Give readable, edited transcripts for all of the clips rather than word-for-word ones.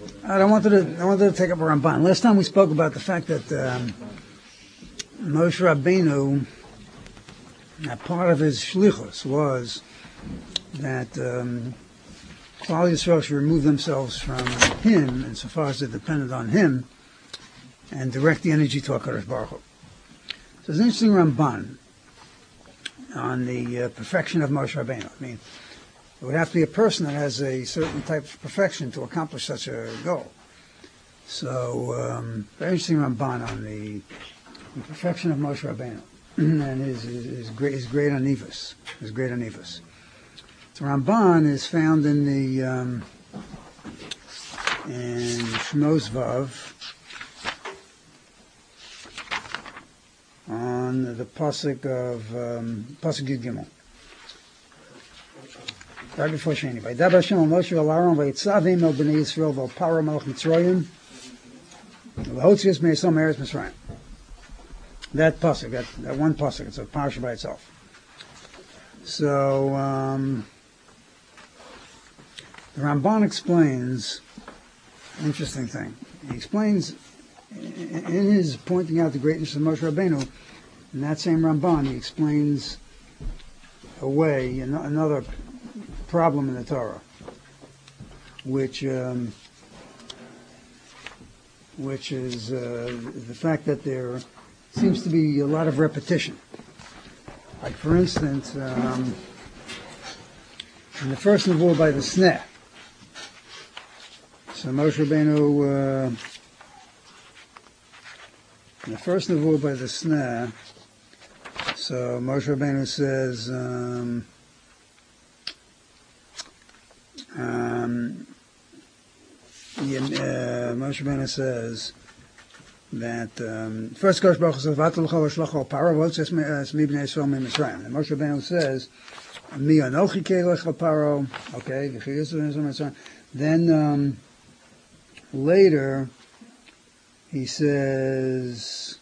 I wanted to take up a Ramban. Last time we spoke about the fact that Moshe Rabbeinu, part of his shlichus was that Klal Yisrael should remove themselves from him, insofar as they're dependent on him, and direct the energy to HaKadosh Baruch Hu. So there's an interesting Ramban on the perfection of Moshe Rabbeinu. I mean, it would have to be a person that has a certain type of perfection to accomplish such a goal. So, very interesting Ramban on the perfection of Moshe Rabbeinu and his great anivus. His great anivus. The Ramban is found in the in Shmos Vav on the pasuk of pasuk Yud Gimel. Right before Sheni. Vaydaber Hashem al Moshe al Aaron vayitzav el bnei Yisrael val Paro melech Mitzrayim v'hotzios me'Yisrael me'eretz Mitzrayim. That pasuk, that one pasuk, it's a parsha by itself. So the Ramban explains an interesting thing. He explains in his pointing out the greatness of Moshe Rabbeinu. In that same Ramban, he explains away another problem in the Torah, which is the fact that there seems to be a lot of repetition. Like, for instance, in the first nevuah by the Sneh, so Moshe Rabbeinu, in the first nevuah by the Sneh, so Moshe Rabbeinu says, Moshe Rabbeinu says that first Kosh Baruch Hu says Vatul Chol Shlach Al Paro V'Otzios Mi Bnei Yisrael Mitzrayim. And Moshe Rabbeinu says Mi Anochi Kelech Al Paro. Okay, then later he says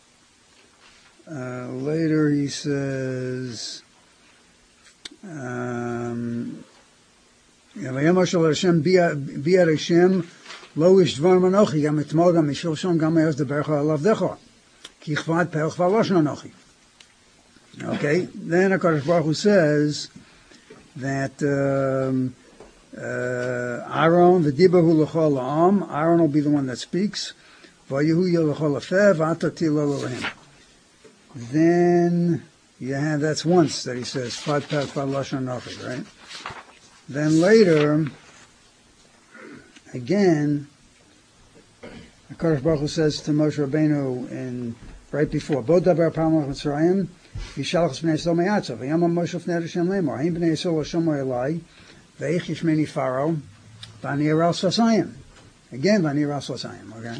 Vayam Moshe Hashem Bi'ar Hashem Lo Ish Dvar Manochi Gam Etmol Gam Mishul Shom Gam Eos Debercha Alav Decha Ki Chvad Pelch Valoshon Anochi. Okay, then HaKadosh Baruch Hu says that Aaron V'dibahu L'chol La'am, Aaron will be the one that speaks. V'yahu L'chol Afev Atati Lo L'Elohim. Then you have, that's once that he says Chvad Pelch Valoshon Anochi, right? Then later, again, HaKadosh Baruch Hu says to Moshe Rabbeinu right before, Bo daber pa'amach Mitzrayim, Yishalach b'nei Yisrael me'atzav, V'yam Moshe fnei Hashem lemor, Haim b'nei Yisrael l'shomo elai, V'eich yishmeni Pharaoh, V'ani aral Sasayim. Again, V'ani aral Sasayim, okay?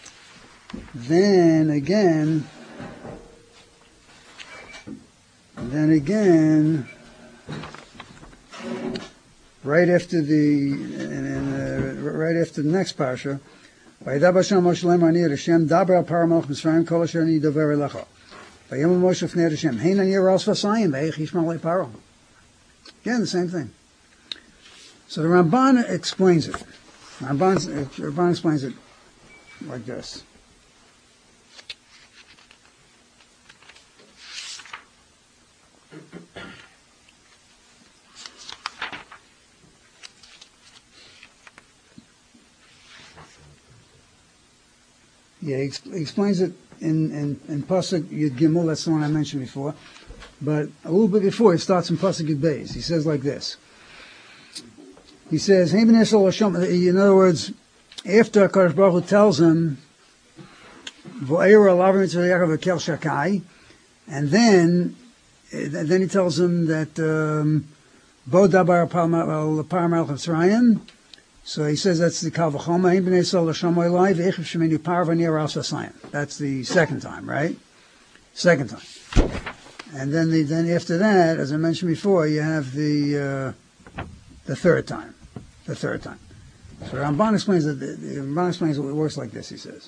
Then again, right after the next parsha, Vaydaber Hashem Moshe lemor ani Hashem daber al Paro melech Mitzrayim kol asher ani dover elecha. Vayam Moshe fnei Hashem hein ani aral Sasayim v'eich yishmel Paro. Again, the same thing. So the Ramban explains it. Ramban explains it like this. Yeah, he explains it in Pasuk Yud Gimel, that's the one I mentioned before. But a little bit before, he starts in Pasuk Yud Beis. He says like this. He says, in other words, after HaKadosh Baruch Hu tells him, and then he tells him that Bo dabar al Paro melech Mitzrayim. So he says that's the Kal V'choma. Haim b'nei Yisrael l'shomo elai v'eich shemeni Paro v'ani aral Sasayim. That's the second time, right? Second time. And then after that, as I mentioned before, you have the third time. The third time. So Ramban explains that Ramban explains it works like this. He says,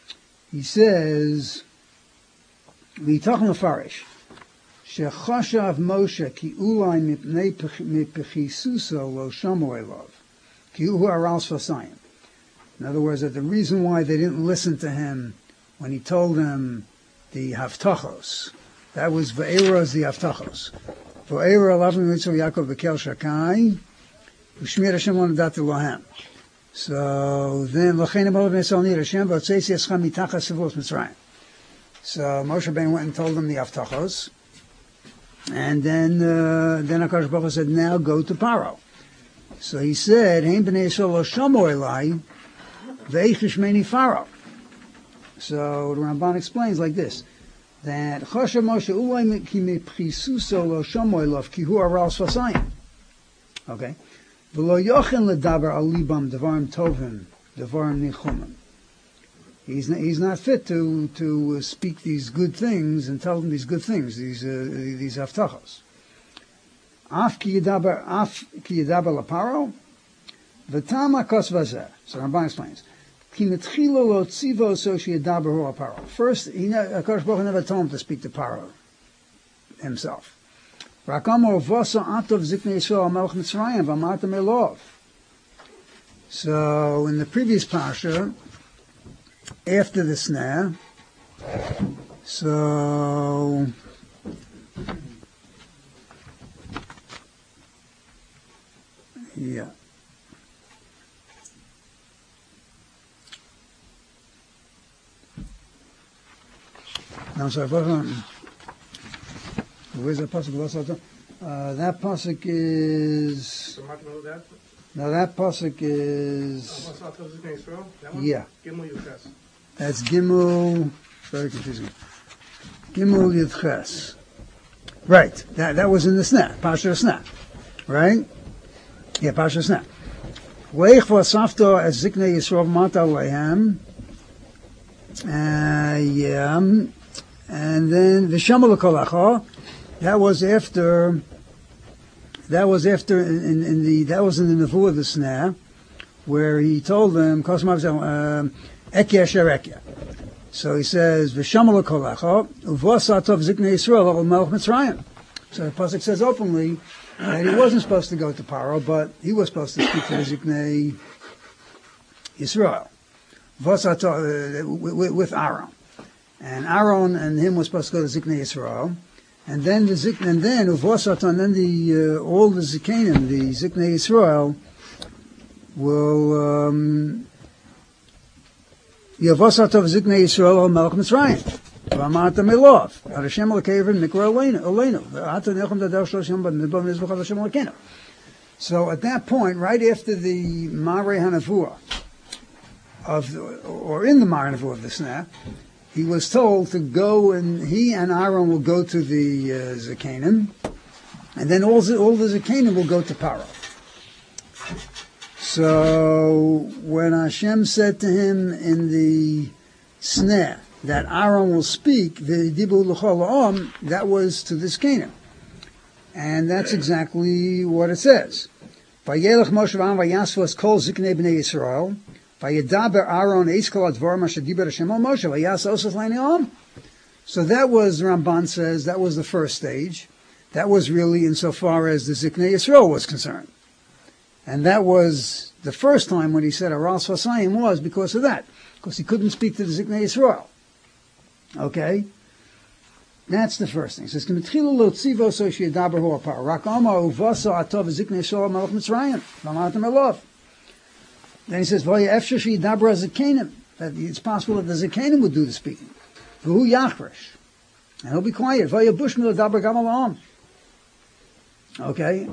"V'yitachon l'farish shechashav Moshe ki ulai mipnei pechisuso lo shomo elav ki uhu aral Sasayim In other words, that the reason why they didn't listen to him when he told them the Haftachos, that was Ve'era is the Haftachos. Ve'era Elavim Yitzhak Yaakov Bekel Shakai, Ushmir Hashem Lonadat Lohem. So then, L'chein Abol B'Yisrael Nir Hashem V'otzeis Yescham Mitachas Sevos Mitzrayim. So Moshe Rabbeinu went and told them the Haftachos, and then HaKadosh Baruch Hu said, now go to Paro. So he said, Hein B'nei Yisrael Lo Shomo Elai Ve'ich Yishmeni Pharaoh. So the Ramban explains like this, that Choshev Moshe Ulai Ki Mepchisuso Lo Shomo Elov Ki Hu Aral Sfasayim. Okay. V'lo yochen ledaber al libam devarim tovim devarim nichumim. He's not fit to speak these good things and tell them these good things, these haftachos. Af ki yedaber laparo v'tam hakos vazeh. So Ramban explains. Ki netchilo lo tzivo so she yedaber hu laparo. First, HaKadosh Baruch Hu never told him to speak to Paro himself. Rakamo v'asa atov ziknei Yisrael melech Mitzrayim v'amatem elov. So in the previous parsha, after the snare, so yeah. No, I'm sorry, where's that pasuk? That pasuk is. No, that pasuk is. Yeah. That's Gimel. Very confusing. Gimel Yudches. Right. That was in the snap. Pasha snap. Right? Yeah, Pasha snap. Leich v'asafto as ziknei Yisrael mata lehem. Yeah. And then v'shamal kolacha. That was in the Nevuah of the Sneh, where he told them, Ekya Asher Ekya. So he says, V'shamal kolecha, uvosatov ziknei Yisrael al melech Mitzrayim. So the pasuk says openly that he wasn't supposed to go to Paro, but he was supposed to speak to the ziknei Yisrael. With Aaron. And Aaron and him was supposed to go to ziknei Yisrael. And then all the Zikanim, the Ziknei Yisrael, will Yavosatov Ziknei Yisrael al Melech Mitzrayim. V'amata melov. Hashem Elokeinu Mikra Aleinu. V'ata Nechem Dadar Shloshim B'Nidbam Nizbuch Hashem Elokeinu. So at that point, right after the Marei Hanavua or in the Marei Hanavua of the Sneh, he was told to go, and he and Aaron will go to the Zikanim, and then all the Zikanim will go to Paro. So when Hashem said to him in the Sneh that Aaron will speak, the Dibu L'chol Ha'am, that was to the Zikanim. And that's exactly what it says. Vayelech Moshe v'Aaron v'yasvos kol Ziknei b'nei Yisrael, so that was, Ramban says, that was the first stage. That was really insofar as the Ziknei Yisrael was concerned. And that was the first time when he said Aral Sfasayim was because of that. Because he couldn't speak to the Ziknei Yisrael. Okay? That's the first thing. It says, then he says, that it's possible that the Zikanim would do the speaking. V'hu yachresh. And he'll be quiet. Okay?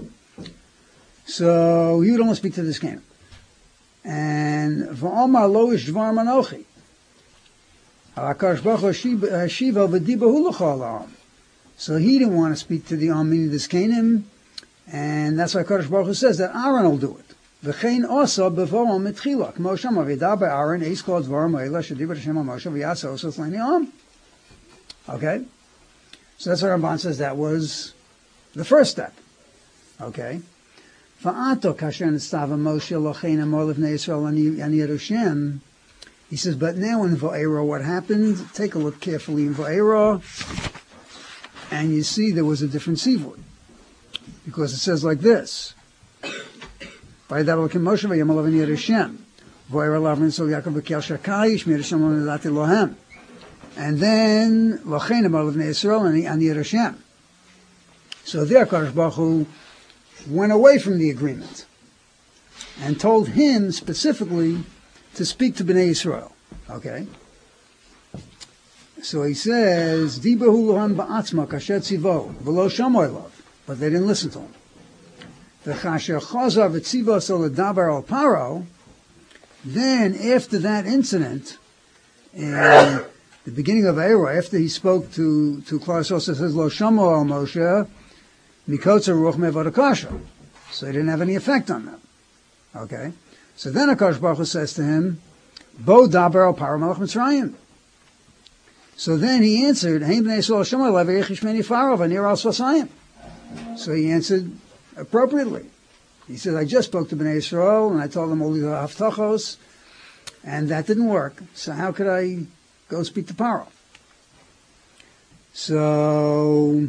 So he would only speak to the Zikanim. And v'omar lo ish dvar manochi. So he didn't want to speak to the meaning the Zikanim, and that's why HaKadosh Baruch Hu says that Aaron will do it. V'chein osa b'vo'om mitchila. K'mo shama v'yadaber Aaron eis kol dvarim ha'ela shediber Hashem Moshe v'yasa osa l'nei ha'am. Okay? So that's why Ramban says that was the first step. Okay? V'ato kasher nitztava Moshe lochein amor l'vnei Yisrael ani Yerushem. He says, but now in Va'era, what happened? Take a look carefully in Va'era, and you see there was a different sivur. Because it says like this. Vayadav Elokim Moshe v'yamol l'vnei Yerushem. And then, so there, Kadosh Baruch Hu went away from the agreement and told him specifically to speak to Bnei Yisrael. Okay? So he says, Dibrahu lohan ba'atzma kasher tzivo, v'lo shamoy lov. But they didn't listen to him. V'chasher chazar v'tzivo soledaber al paro. Then, after that incident, in the beginning of Eira, after he spoke to Klal Yisrael, says, Lo shamo al Moshe, mikotzer ruch mevodakasha. So he didn't have any effect on them. Okay? So then HaKadosh Baruch Hu says to him, Bo daber al paro melech Mitzrayim. So then he answered, Hein b'nei Yisrael shamo levi yechish meni faro v'nir al svasayim. So he answered appropriately. He said, I just spoke to Bnei Yisrael, and I told them all the haftachos, and that didn't work. So how could I go speak to Paro? So,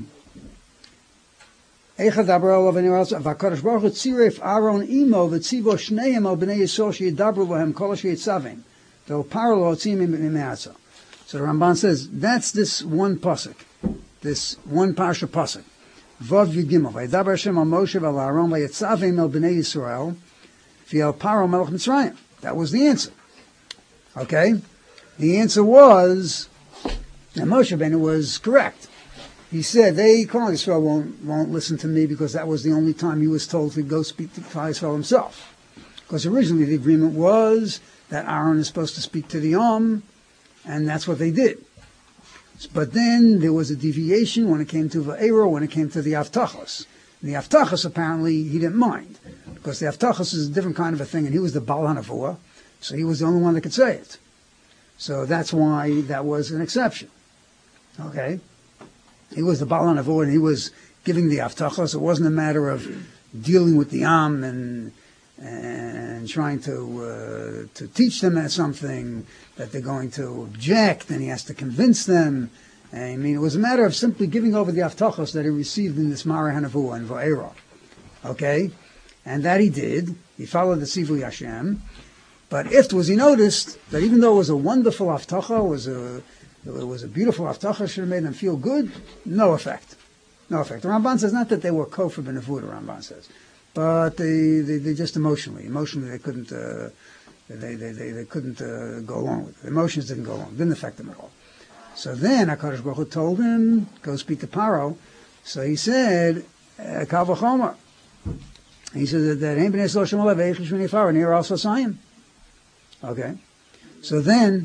Eichad Abraham of V'Kadosh Baruch Hu tziref Aaron imo v'tzivo shneim al Bnei Yisrael sheyidabru lohem kol sheyitzavim v'el Paro lo tzimim b'nemeatza. So the Ramban says, that's this one pasuk, this one parsha pasuk. Vav Yudgimel, Vaydaber Hashem al Moshe v'al Aaron v'yetzavim el Bnei Yisrael v'el Paro melech Mitzrayim. That was the answer. Okay? The answer was, and Moshe Rabbeinu was correct. He said, Klal Yisrael won't listen to me because that was the only time he was told to go speak to Klal Yisrael himself. Because originally the agreement was that Aaron is supposed to speak to the and that's what they did. But then there was a deviation when it came to Va'ero, when it came to the Avtachos. The Avtachos, apparently, he didn't mind, because the Avtachos is a different kind of a thing, and he was the Baal HaNevuah, so he was the only one that could say it. So that's why that was an exception. Okay? He was the Baal HaNevuah, and he was giving the Avtachos. It wasn't a matter of dealing with the and trying to teach them something that they're going to object, and he has to convince them. I mean, it was a matter of simply giving over the Avtachos that he received in this Mara HaNevuah and Va'era. Okay? And that he did. He followed the Sivui Hashem. But afterwards he noticed that even though it was a wonderful Avtacha, it was a beautiful Avtacha, should have made them feel good, no effect. No effect. The Ramban says not that they were kofar b'nevuah, the Ramban says, but they just emotionally they couldn't they couldn't go along with it. The emotions didn't go along, didn't affect them at all. So then HaKadosh Baruch Hu told him, go speak to Paro. So he said, Kal v'chomer. He said that Ein b'nei Yisrael shemo levi yechish meni faro v'nir al svasayim. Okay. So then,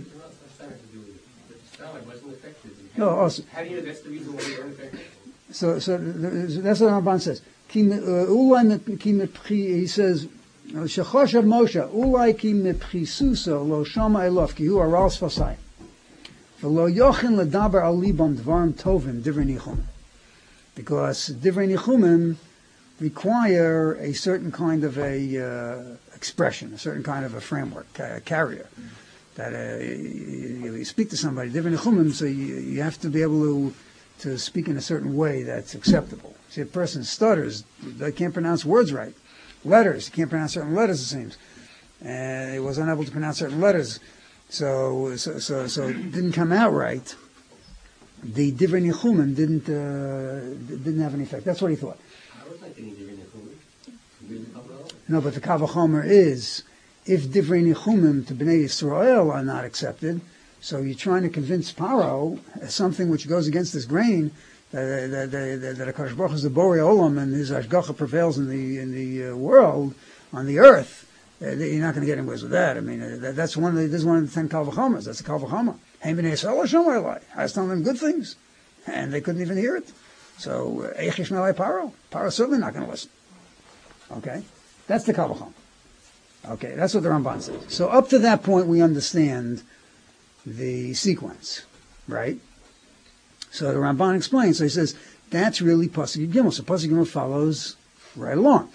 no, also, how do you know that's the reason why they weren't affected? So that's what Ramban says. He says, Shechoshav Moshe, Ulai ki mepchisuso lo shama elof ki hu aral sfasayim. V'lo yochin ledaber al libam dvarim tovim divrei nichumim. Because divrei nichumim require a certain kind of a expression, a certain kind of a framework, a carrier. That you speak to somebody, divrei nichumim, so you have to be able to speak in a certain way that's acceptable. See, a person stutters, they can't pronounce words right. Letters, he can't pronounce certain letters, it seems. And he was unable to pronounce certain letters, so it didn't come out right. The divrei nichumim didn't have any effect. That's what he thought. I was like divrei nichumim. No, but the Kal v'chomer is, if divrei nichumim to Bnei Yisrael are not accepted, so you're trying to convince Paro as something which goes against this grain, that HaKadosh Baruch Hu is the Borei Olam and his Ashgacha prevails in the world, on the earth. You're not going to get anywhere with that. I mean, this is one of the 10 Kal v'chomers. That's the Kal v'chomer. Hein b'nei Yisrael shomer elai. I was telling them good things, and they couldn't even hear it. So Eichish melai Paro. Paro's certainly not going to listen. Okay, that's the Kal v'chomer. Okay, that's what the Ramban says. So up to that point, we understand the sequence, right? So the Ramban explains. So he says that's really Pasuk Gimel. So Pasuk Gimel follows right along.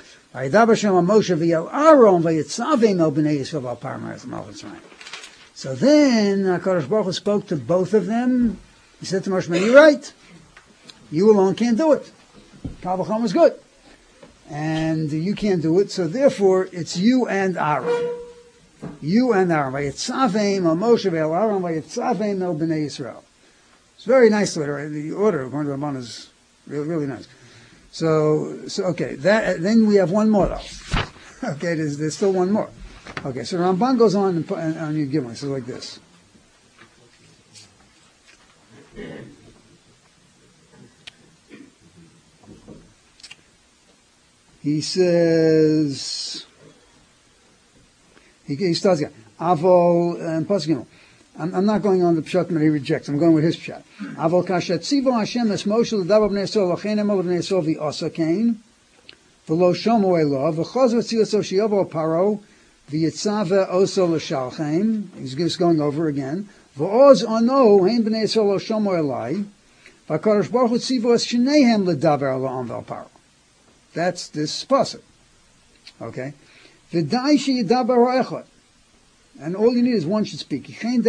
So then HaKadosh Baruch Hu spoke to both of them. He said to Moshe, "You're right. You alone can't do it. Kal v'chomer is good, and you can't do it. So therefore, it's you and Aaron. You and Aaron. Vayitzavim el Moshe ve'el Aaron, vayitzavim el b'nei Yisrael. It's very nice order. The order according to Ramban is really, really nice. So okay. Then we have one more though. Okay, there's still one more. Okay, so Ramban goes on and you give one. So like this. He says, he starts again. Avol and Pasuk. I'm not going on the pshat that he rejects. I'm going with his pshat. Avol kashat tzivo Hashem es Moshe l'davar b'nei Yisrael l'chein emol b'nei Yisrael v'asa kain v'lo shomu elav v'chaz v'tziyaso sheyavo paro v'yitzave oso l'shalchem. He's just going over again. V'oz ono hein b'nei Yisrael lo shomu elai v'kadosh baruch hu tzivo es shneihem l'davar la'am v'al That's this pasuk. Okay? V'dai sheyidaber ha'echad. And all you need is one should speak. That's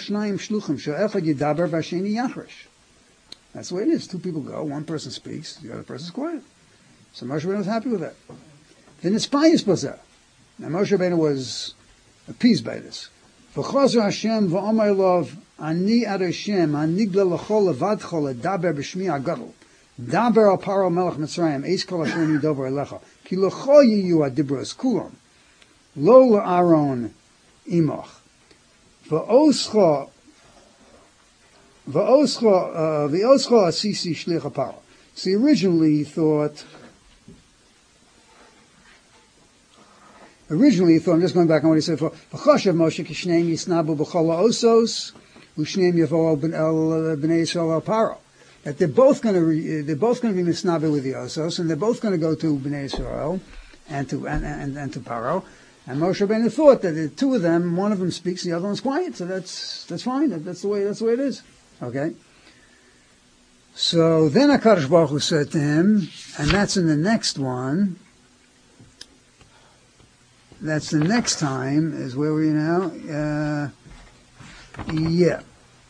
the way it is. Two people go, one person speaks, the other person's quiet. So Moshe Rabbeinu was happy with that. Then it's Payis Bazeh. Now Moshe Rabbeinu was appeased by this. V'chazu Hashem v'omar lov ani ad Hashem anigla l'chol levadcho ledaber b'shmi agadol daber al paro melech Mitzrayim eis kol asher nidover elecha ki l'cho yiyu adibros kulam lo la'aron imach v'oscha asisi shlich haparo. So he originally thought, I'm just going back on what he said before, v'chashav Moshe kishneim yisnabu b'chol ha'osos u'shneim yavo el b'nei Yisrael al paro. That they're both going to be misnabe with the osos, and they're both going to go to b'nei Yisrael and to Paro. And Moshe Rabbeinu thought that the two of them, one of them speaks, the other one's quiet. So that's fine. That's the way it is. Okay. So then HaKadosh Baruch Hu said to him, and that's in the next one. That's the next time. Is where we are now. Yeah.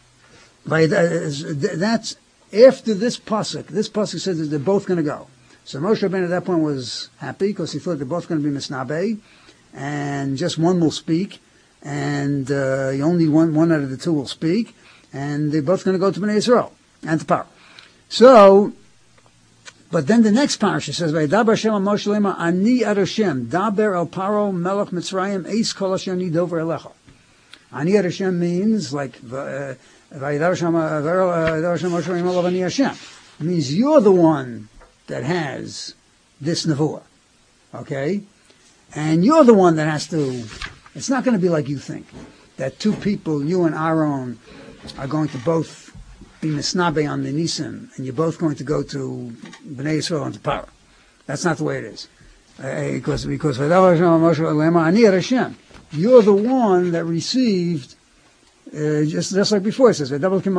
That's after this pasuk. This pasuk says that they're both going to go. So Moshe Rabbeinu at that point was happy because he thought they're both going to be misnabe. And just one will speak, and only one out of the two will speak, and they're both going to go to Bnei Yisrael and to Paro. So, but then the next parasha says, "Vaydaber Hashem al Moshe lema ani ad Hashem daber el Paro melech Mitzrayim eis kol asher nidover elecha." Ani ad Hashem means like Vaydaber Hashem Moshe lema ani Hashem. It means you're the one that has this nevuah, okay? And you're the one that has to, it's not going to be like you think, that two people, you and Aaron, are going to both be misnabe on the Nisim, and you're both going to go to Bnei Yisrael and to Paro. That's not the way it is. Because you're the one that received, just like before it says,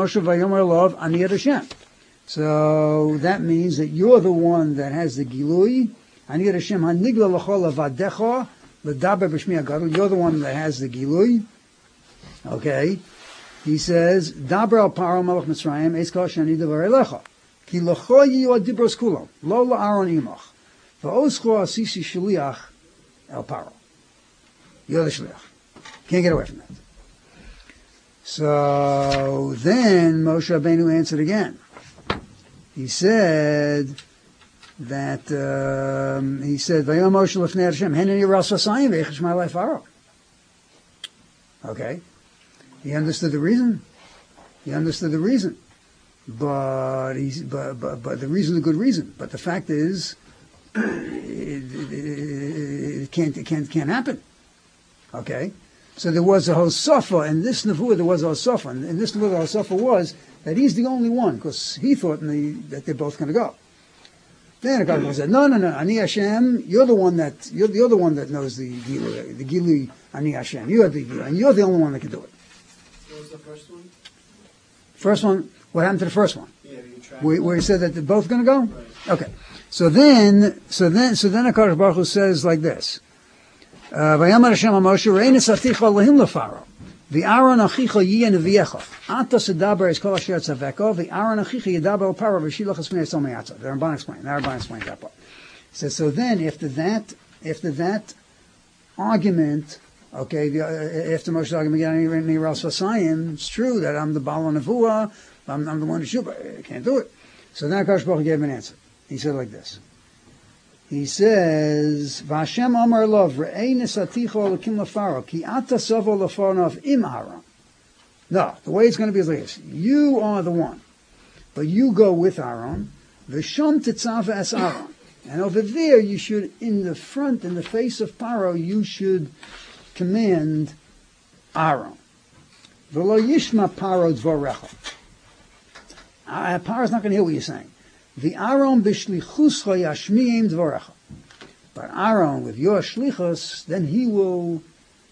so that means that you're the one that has the Gilui. You're the one that has the Gilui. Okay. He says, Daber al Paro melech Mitzrayim eis kol asher nidover elecha ki l'cho yiyu adibros kulam lo la'aron imach v'oscho asisi shliach el Paro. You're the shliach. Can't get away from that. So then Moshe Rabbeinu answered again. He said that Vayom Moshe lefnei Hashem heneni ras v'sayim v'echesh ma'alei Paro. Okay, he understood the reason. But the reason is a good reason. But the fact is, it can't happen. Okay, so there was a Hosafa, and this nevuah there was a Hosafa, and this nevuah the Hosafa was that he's the only one because he thought that they're both going to go. Then God said, "No, Ani Hashem, you're the one that knows the Gilui, Ani Hashem. You are the Gilui, and you're the only one that can do it." What was the first one? First one. What happened to the first one? Yeah, you tried. Where he said that they're both going to go. Right. Okay. So then HaKadosh Baruch Hu says like this: "Vayamar Hashem Moshe Re'enes aticha lehim lefaro, v'Aaron achicha yiyeh neviecha, ata sedaber es kol asher tzaveko, v'Aaron achicha yedaber el paro v'shilach esmei etzol me'atza." The Ramban explained that part. He says, so then after that argument Okay, after Moshe Rabbeinu, it's true that I'm the Baal Nevuah, I'm the one who should, but I can't do it. So then HaKadosh Baruch Hu gave him an answer. He said like this. He says, V'Hashem Amar Lov, Re'ei Nesaticho Elokim Lefaro, Ki Ata Savo Lefonov Im Aaron. No, the way it's going to be is like this. You are the one, but you go with Aaron, V'Shom Tetzav Es Aaron. And over there, you should, in the front, in the face of Paro, you should command Aaron. V'lo Yishma Paro Dvorecha. Paro's not going to hear what you're saying. The Aaron b'shlichuscha yashmiim dvorecha. But Aaron, with your shlichus, then he will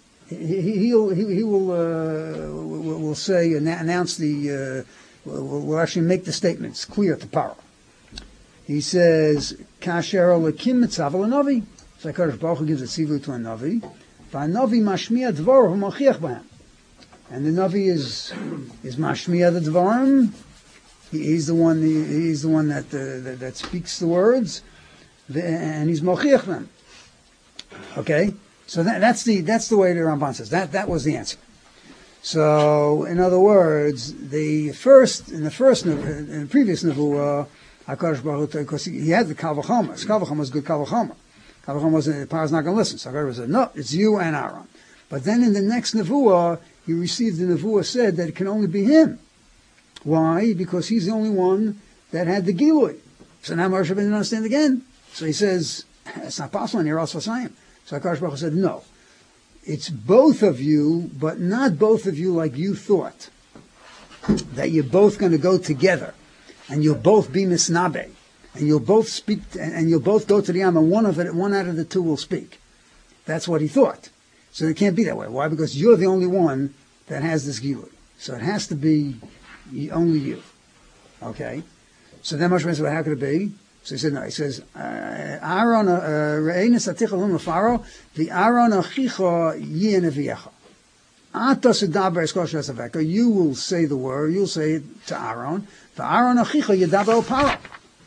say, announce will actually make the statements clear to Paro. He says, Kasher Elokim mitzav l'navi. So HaKadosh Baruch Hu gives a tzivut to a navi. V'anavi mashmiya dvor v'machiach b'hem. And the navi is mashmiya the dvarim. He's the one that speaks the words, and he's mochiach them. Okay, so that's the way the Ramban says that was the answer. So in other words, in the previous nevuah, HaKadosh Baruch Hu, because he had the kal v'chomer. Kal v'chomer was good kal v'chomer. Kal v'chomer was the Paro's not going to listen. So HaKadosh said, no, it's you and Aaron. But then in the next nevuah, he received the nevuah said that it can only be him. Why? Because he's the only one that had the Gilui. So now Moshe didn't understand again. So he says, it's not possible, and you're also saying. So HaKadosh Baruch Hu said, no. It's both of you, but not both of you like you thought. That you're both going to go together, and you'll both be misnabe, and you'll both speak, and you'll both go to the Yam, and one out of the two will speak. That's what he thought. So it can't be that way. Why? Because you're the only one that has this Gilui. So it has to be only you. Okay? So then Moshe said, well, how could it be? So he said, no. He says, Aaron, re'enes aticha l'faro, the Aaron achicha yi'eneviecha. Ata sedaber eskosh esaveka. You will say the word, you'll say it to Aaron. The Aaron achicha yedaber paro.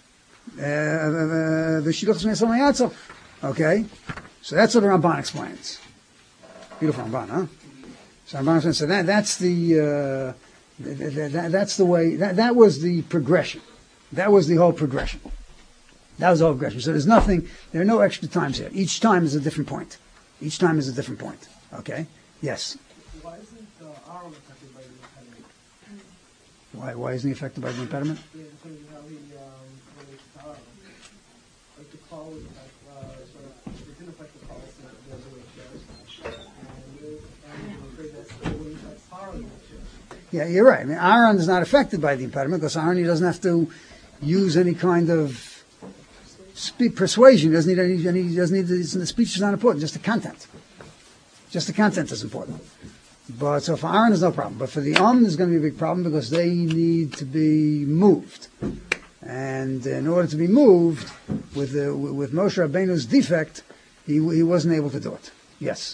V'shiluch s'mei yatzov. Okay? So that's what the Ramban explains. Beautiful Ramban, huh? So Ramban explains, so that's the... that's the way, that was the progression. That was the whole progression. That was the whole progression. So there are no extra times here. Each time is a different point. Each time is a different point. Okay? Yes? Why isn't Aaron affected by the impediment? Why isn't he affected by the impediment? Yeah, in terms of how he relates to Aaron. Like the call was it didn't affect the policy of the other way it goes. And I'm afraid that's the way that's Aaron. Yeah, you're right. I mean, Aaron is not affected by the impediment because Aaron, he doesn't have to use any kind of persuasion. He doesn't need the speech is not important, just the content. Just the content is important. But so for Aaron, there's no problem. But for the there's going to be a big problem because they need to be moved. And in order to be moved, with Moshe Rabbeinu's defect, he wasn't able to do it. Yes?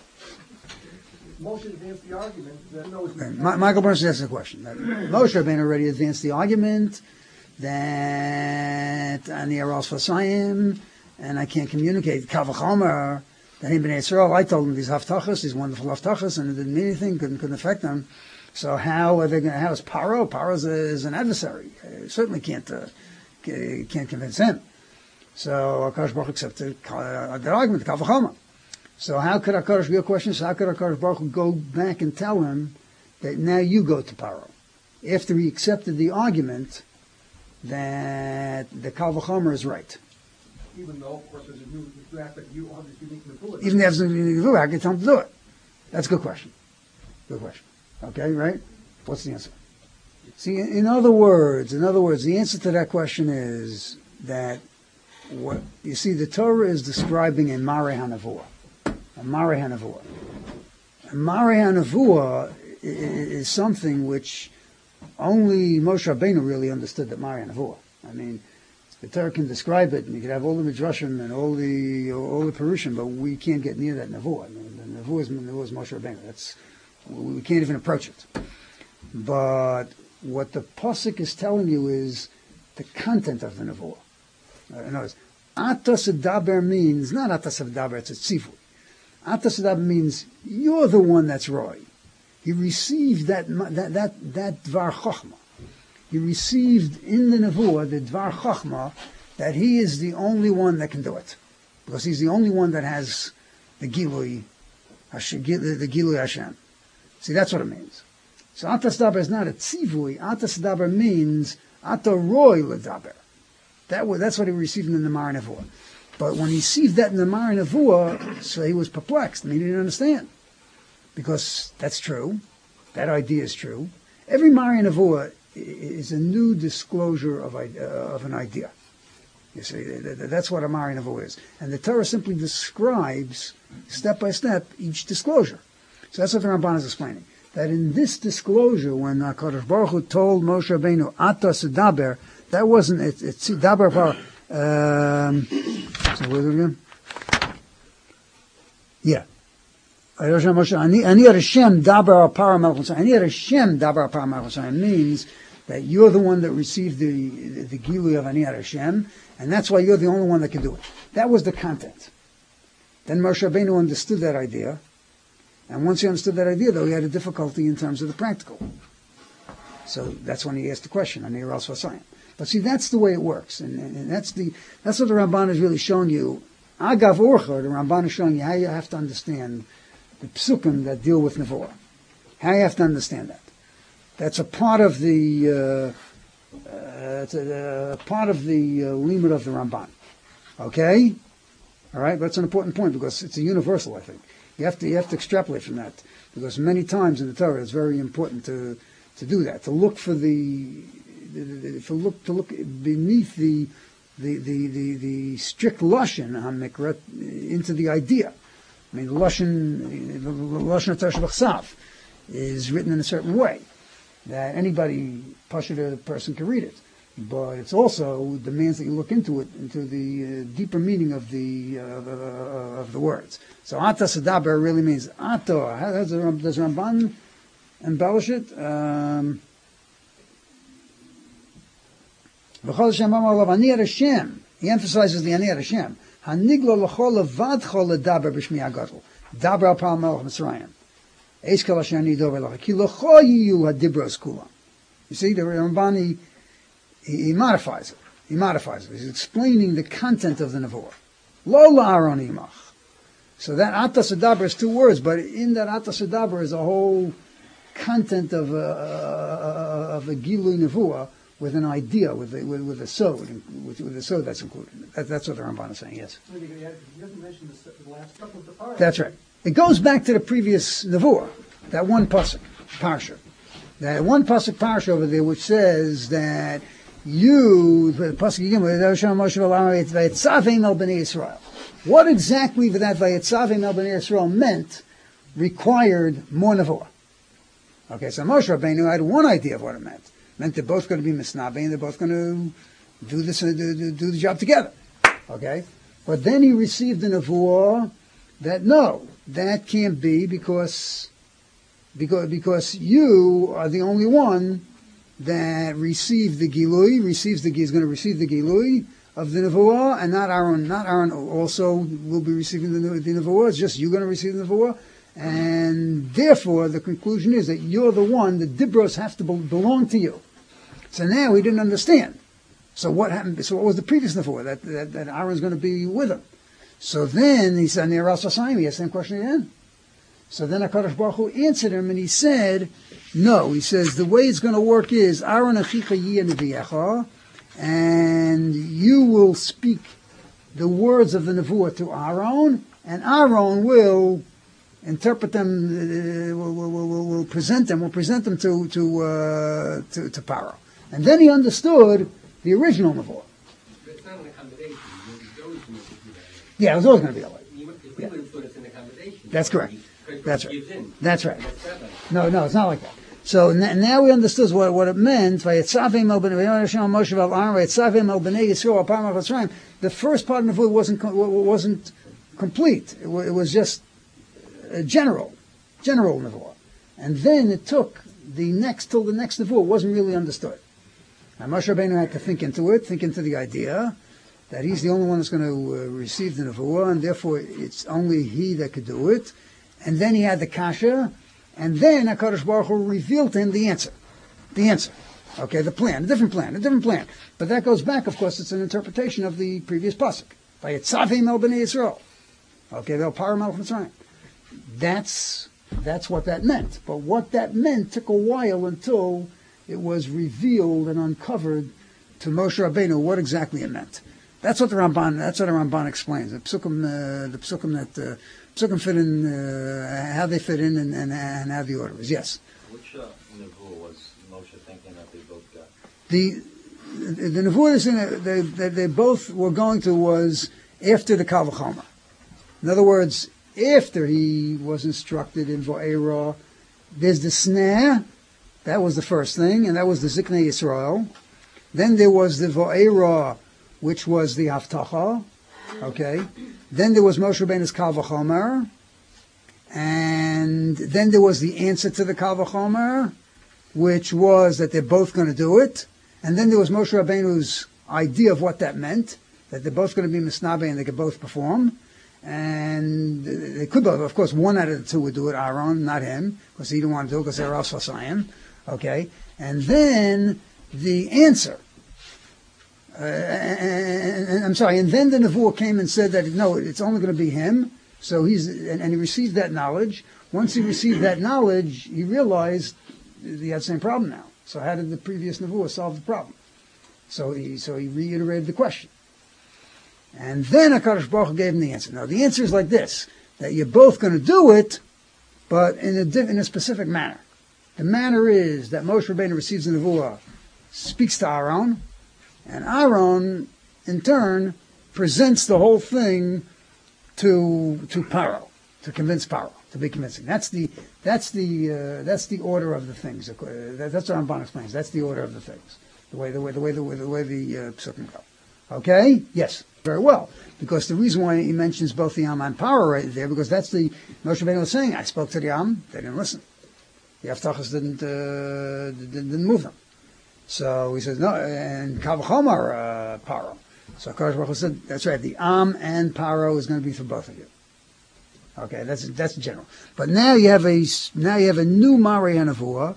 Moshe advanced the argument that Michael Bernstein asked the question. Moshe Rabbeinu already advanced the argument that Ani Aros Fasayim, and I can't communicate. Kal v'chomer, that in Bnei Yisrael, I told him these haftachas, these wonderful haftachas, and it didn't mean anything, couldn't affect them. So how is Paro? Paro is an adversary. Certainly can't convince him. So HaKadosh Baruch Hu accepted that argument, Kal v'chomer. So how could HaKadosh, real question, so how could HaKadosh Baruch Hu go back and tell him that now you go to Paro? After he accepted the argument that the Kal v'chomer is right. even though, of course, there's a new aspect you have this unique Nevuah. Even if there's a unique Nevuah, how can you tell him to do it? That's a good question. Good question. Okay, right? What's the answer? See, in other words, the answer to that question is that what you see, the Torah is describing a Mareh HaNevuah. A Mareh HaNevuah. A Mareh HaNevuah is something which only Moshe Rabbeinu really understood, that Mareh HaNevuah. I mean, the Torah can describe it, and you can have all the midrashim and all the perushim, but we can't get near that nevuah. I mean, the nevuah is Moshe Rabbeinu. We can't even approach it. But what the pasuk is telling you is the content of the nevuah. In other words, atas daber means not atas daber; it's a tzivui. Atas Adaber means you're the one that's Roy. He received that Dvar Chochmah. He received in the Nevuah the Dvar Chochmah that he is the only one that can do it. Because he's the only one that has the Gilui Hashem. See, that's what it means. So Atas Daber is not a tzivui. Atas Daber means Ata Roy L'Daber. That's what he received in the Mar Nevuah. But when he received that in the Mar Nevuah, so he was perplexed and he didn't understand. Because that's true. That idea is true. Every Mar Nevuah is a new disclosure of an idea. You see, that's what a Mar Nevuah is. And the Torah simply describes, step by step, each disclosure. So that's what the Ramban is explaining. That in this disclosure, when HaKadosh Baruch Hu told Moshe Rabbeinu, Ata Sedaber, that wasn't, it's Daber Par, so where's it again? Yeah. Ani Hashem Daber Par Malchus. Ani Hashem Daber Par Malchus means that you're the one that received the Gilui of Ani Hashem, and that's why you're the only one that can do it. That was the content. Then Moshe Rabbeinu understood that idea, and once he understood that idea, though, he had a difficulty in terms of the practical. So that's when he asked the question, Ani Ras Vasayim. But see, that's the way it works, and that's what the Ramban has really shown you. Agav Orcha, the Ramban is showing you how you have to understand the psukim that deal with Nevuah. How you have to understand that. That's a part of the limit of the Ramban. Okay? All right? But it's an important point because it's a universal, I think. You have to extrapolate from that because many times in the Torah it's very important to do that, to look for to look beneath the strict lashon hamikra into the idea. I mean, the lashon of Torah B'chsav is written in a certain way that anybody, Pashut person, can read it. But it's also demands that you look into it, into the deeper meaning of the words. So Ata Sedaber really means Ato. Does Ramban embellish it? He emphasizes the Ani Hashem. Haniglo l'chol levadcho ledaber b'shmi hagadol. Daber al pal melech Mitzrayim. Eiskel asher ani dover lecha. Ki l'cho yiyu hadibros kulam. You see, the Ramban, he modifies it. He modifies it. He's explaining the content of the Nevuah. Lo la'aron imach. So that Ata Sedaber is two words, but in that Ata Sedaber is a whole content of a Gilui Nevuah with an idea, with a sod, with a sod that's included. That's what the Ramban is saying, yes. So he doesn't mention the last couple of the parts. That's right. It goes back to the previous Nevuah, that one pasuk, Parsha. That one pasuk Parsha over there which says that the pasuk Yisrael. What exactly that Vayetzavim El Bnei Yisrael meant required more Nevuah. Okay, so Moshe Rabbeinu had one idea of what it meant. It meant they're both going to be misnabe and they're both going to do this do the job together. Okay, but then he received the Nevuah that no, that can't be because you are the only one that received the Gilui, is going to receive the Gilui of the Nevuah, and not Aaron. Not Aaron also will be receiving the Nevuah. It's just you're going to receive the Nevuah. And therefore, the conclusion is that you're the one, the Dibros have to belong to you. So now he didn't understand. So what happened? So what was the previous Nevuah? That Aaron's going to be with him. So then he said, Ne'er Asasayim, he asked the same question again. So then HaKadosh Baruch Hu answered him and he said, no, he says, the way it's going to work is, Aaron achicha yiyeh neviyecha, and you will speak the words of the Nevuah to Aaron, and Aaron will interpret them, will present them to Paro. And then he understood the original Nevuah. But it's not an accommodation. It was always going to be that way. Yeah, it was always going to be that way. We would have thought it's an accommodation. That's correct. That's right. Gives in. That's right. That's not like that. No, it's not like that. So now we understood what it meant. The first part of the Nevuah wasn't complete. It was just general Nevuah. And then it took till the next Nevuah wasn't really understood. And Moshe Rabbeinu had to think into the idea, that he's the only one that's going to receive the nevuah, and therefore it's only he that could do it. And then he had the kasha, and then HaKadosh Baruch Hu revealed to him the answer. The answer. Okay, the plan, a different plan. But that goes back, of course, it's an interpretation of the previous pasuk. By Yitzavim el b'nei Yisrael. Okay, they'll power Melech Mitzrayim. That's what that meant. But what that meant took a while until it was revealed and uncovered to Moshe Rabbeinu what exactly it meant. That's what the Ramban explains. The psukim fit in, how they fit in and how the order is. Yes. Which nevuah was Moshe thinking that they both got? The nevuah they both were going to was after the Kal V'chomer. In other words, after he was instructed in Va'era, there's the snare. That was the first thing, and that was the Ziknei Yisrael. Then there was the Va'era, which was the Haftacha. Okay. Then there was Moshe Rabbeinu's Kal V'chomer. And then there was the answer to the Kal V'chomer, which was that they're both going to do it. And then there was Moshe Rabbeinu's idea of what that meant, that they're both going to be Misnabe and they could both perform. And they could both, of course, one out of the two would do it, Aaron, not him, because he didn't want to do it because they were also Sion. Okay. And then the answer. And then the Nevuah came and said that, no, it's only going to be him. So he received that knowledge. Once he received that knowledge, he realized he had the same problem now. So how did the previous Nevuah solve the problem? So he reiterated the question. And then HaKadosh Baruch Hu gave him the answer. Now the answer is like this, that you're both going to do it, but in a specific manner. The manner is that Moshe Rabbeinu receives the Nevuah, speaks to Aaron, and Aaron, in turn, presents the whole thing to Paro, to convince Paro, to be convincing. That's the order of the things. That's what Ramban explains. That's the order of the things. The way the psukim go. Okay? Yes. Very well. Because the reason why he mentions both the Am and Paro right there, because that's the Moshe Rabbeinu was saying, I spoke to the Am, they didn't listen. The Avtachas didn't move them. So he says, no, and Kal V'chomer Paro. So HaKadosh Baruch Hu said, that's right, the Am and Paro is going to be for both of you. Okay, that's general. But now you have a new Mari Nevuah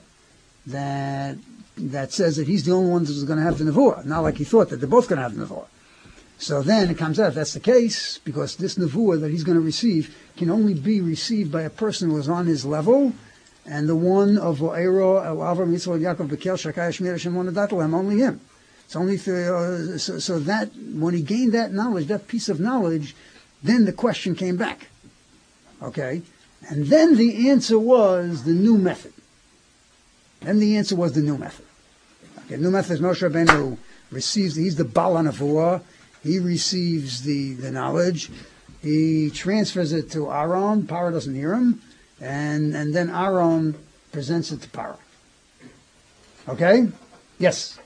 that says that he's the only one who's going to have the Nevuah. Not like he thought that they're both going to have the Nevuah. So then it comes out, if that's the case, because this Nevuah that he's going to receive can only be received by a person who is on his level, and the one of Va'era, El Avram, Yitzhak, Yaakov, Bekel, Shakai, Shmir, Hashem, Monadatalem, only him. It's only so that when he gained that knowledge, that piece of knowledge, then the question came back. Okay? And then the answer was the new method. Okay, new method is Moshe Rabbeinu receives, he's the Baal HaNevuah, he receives the knowledge, he transfers it to Aaron, Paro doesn't hear him, and then Aaron presents it to Paro. Okay? Yes?